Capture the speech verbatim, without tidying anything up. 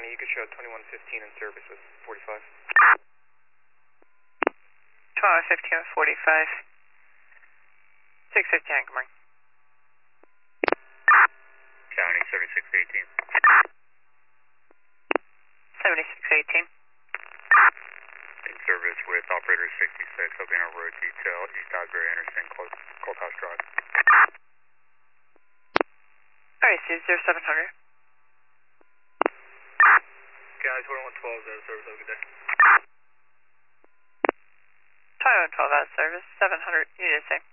County, you could show twenty-one fifteen in service with forty-five. twenty-one fifteen with forty-five. six fifty-nine, good morning. County, seventy-six eighteen. seventy-six eighteen. In service with operator sixty-six, Albino Road Detail, East Asbury Anderson, Courthouse Drive. Alright, Steve, zero seven hundred. Guys, one one twelve, zero service, have a good day. twenty-one twelve out of service, seven hundred, you did the same.